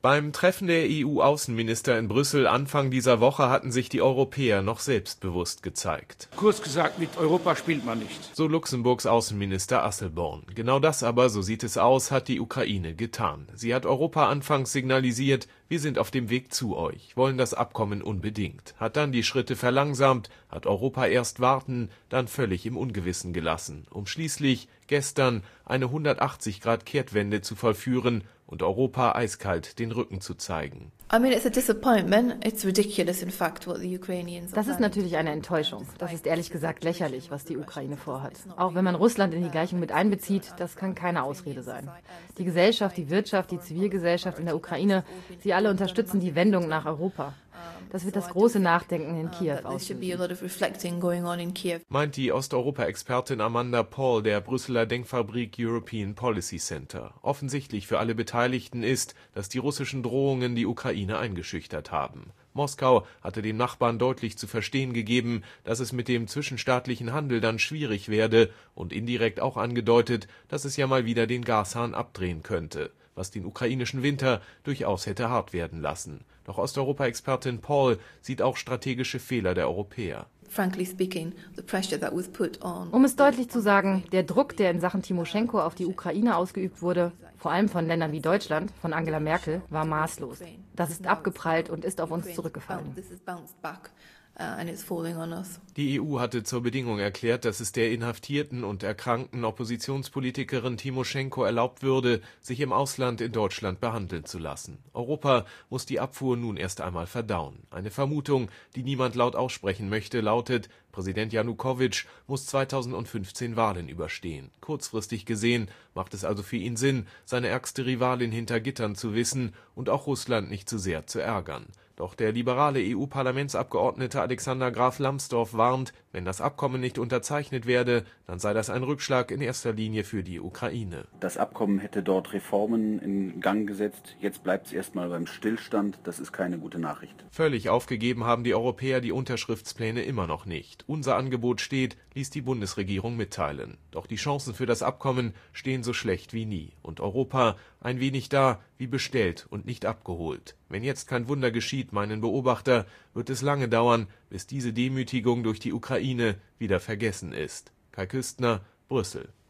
Beim Treffen der EU-Außenminister in Brüssel Anfang dieser Woche hatten sich die Europäer noch selbstbewusst gezeigt. Kurz gesagt, mit Europa spielt man nicht. So Luxemburgs Außenminister Asselborn. Genau das aber, so sieht es aus, hat die Ukraine getan. Sie hat Europa anfangs signalisiert, wir sind auf dem Weg zu euch, wollen das Abkommen unbedingt. Hat dann die Schritte verlangsamt, hat Europa erst warten, dann völlig im Ungewissen gelassen, um schließlich gestern eine 180-Grad-Kehrtwende zu vollführen und Europa eiskalt den Rücken zu zeigen. Das ist natürlich eine Enttäuschung. Das ist ehrlich gesagt lächerlich, was die Ukraine vorhat. Auch wenn man Russland in die Gleichung mit einbezieht, das kann keine Ausrede sein. Die Gesellschaft, die Wirtschaft, die Zivilgesellschaft in der Ukraine, sie alle unterstützen die Wendung nach Europa. Das wird das große Nachdenken in Kiew auslösen, meint die Osteuropa-Expertin Amanda Paul der Brüsseler Denkfabrik European Policy Center. Offensichtlich für alle Beteiligten ist, dass die russischen Drohungen die Ukraine eingeschüchtert haben. Moskau hatte den Nachbarn deutlich zu verstehen gegeben, dass es mit dem zwischenstaatlichen Handel dann schwierig werde und indirekt auch angedeutet, dass es ja mal wieder den Gashahn abdrehen könnte, was den ukrainischen Winter durchaus hätte hart werden lassen. Doch Osteuropa-Expertin Paul sieht auch strategische Fehler der Europäer. Um es deutlich zu sagen, der Druck, der in Sachen Timoschenko auf die Ukraine ausgeübt wurde, vor allem von Ländern wie Deutschland, von Angela Merkel, war maßlos. Das ist abgeprallt und ist auf uns zurückgefallen. Die EU hatte zur Bedingung erklärt, dass es der inhaftierten und erkrankten Oppositionspolitikerin Timoschenko erlaubt würde, sich im Ausland in Deutschland behandeln zu lassen. Europa muss die Abfuhr nun erst einmal verdauen. Eine Vermutung, die niemand laut aussprechen möchte, lautet, Präsident Janukowitsch muss 2015 Wahlen überstehen. Kurzfristig gesehen macht es also für ihn Sinn, seine ärgste Rivalin hinter Gittern zu wissen und auch Russland nicht zu sehr zu ärgern. Doch der liberale EU-Parlamentsabgeordnete Alexander Graf Lambsdorff warnt, wenn das Abkommen nicht unterzeichnet werde, dann sei das ein Rückschlag in erster Linie für die Ukraine. Das Abkommen hätte dort Reformen in Gang gesetzt. Jetzt bleibt es erstmal beim Stillstand. Das ist keine gute Nachricht. Völlig aufgegeben haben die Europäer die Unterschriftspläne immer noch nicht. Unser Angebot steht, ließ die Bundesregierung mitteilen. Doch die Chancen für das Abkommen stehen so schlecht wie nie. Und Europa ein wenig da, wie bestellt und nicht abgeholt. Wenn jetzt kein Wunder geschieht, meinen Beobachter, wird es lange dauern, bis diese Demütigung durch die Ukraine wieder vergessen ist. Kai Küstner, Brüssel.